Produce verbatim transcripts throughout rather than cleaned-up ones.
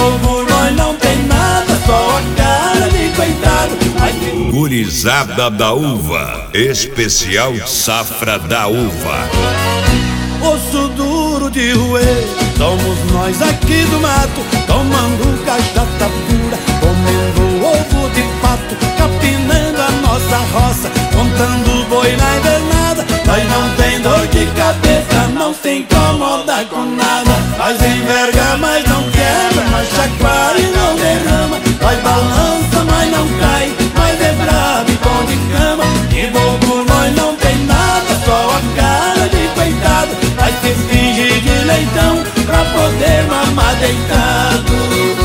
bobo nós não tem nada, só a cara de coitado. Ai, que... Gurizada da Uva, especial Safra da Uva. Osso duro de roer, somos nós aqui do mato, tomando cachaça pura, comendo ovo de pato, capinando a nossa roça, contando boi na invernada. Nós não tem dor de cabeça, não se incomoda com nada. Nós enverga, mas não quebra, nós chacoalha e não derrama. Nós balança, mas não cai, mas é bravo e bom de cama. De bobo nós não tem nada, só a cara de coitado. Nós se finge de leitão pra poder mamar deitado.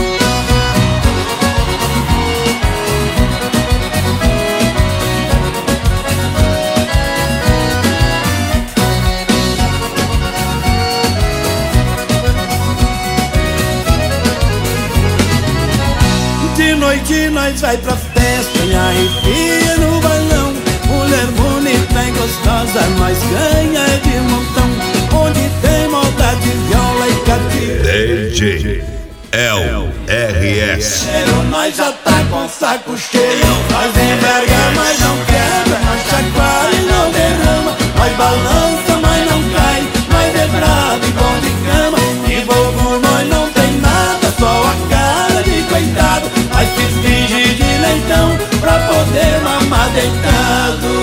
De noite nós vai pra festa e arrepia no balão. Mulher bonita e gostosa nós ganha de montão. Onde tem maldade, viola e catira. D J L R S. Nós já tá com saco cheio. Nós enverga, mas não quebra. Nós chacoalha e não derrama. Nós balança, mas não cai. Nós é bravo e bom de cama. De bobo nós não tem nada, só a cara de coitado. Nós se finge de leitão pra poder mamar deitado.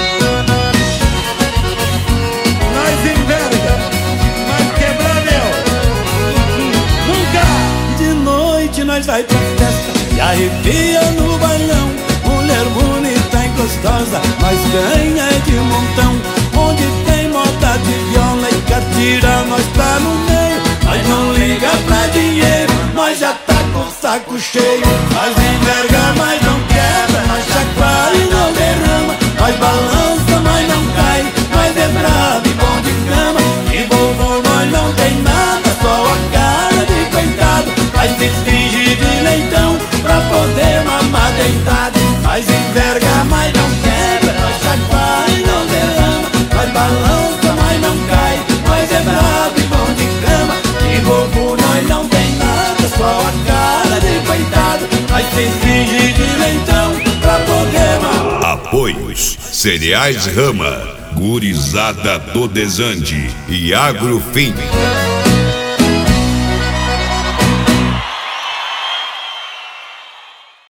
Nós enverga, mas quebrar meu nunca. De noite nós vai pra festa e arrepia no bailão. Mulher bonita e gostosa nós ganha de montão. Onde tem moda de viola e catira nós tá no meio. Nós não liga pra dinheiro, nós já tá com saco cheio. Nós enverga, mas não quebra. Nós chacoalha e não derrama. Nós balança, mas não cai. Nós é bravo e bom de cama. E bobo nós não tem nada, só a cara de coitado. Nós se finge de leitão pra poder mamar deitado. Nós enverga, mas não quebra. Nós chacoalha e não derrama. Nós balança, mas não cai. Nós é bravo e bom de cama. E bobo nós não tem nada, só a cara de coitado. Nós se finge de leitão pra poder mamar. Apoios: Cereais Rama, Gurizada do Desande e Agrofim.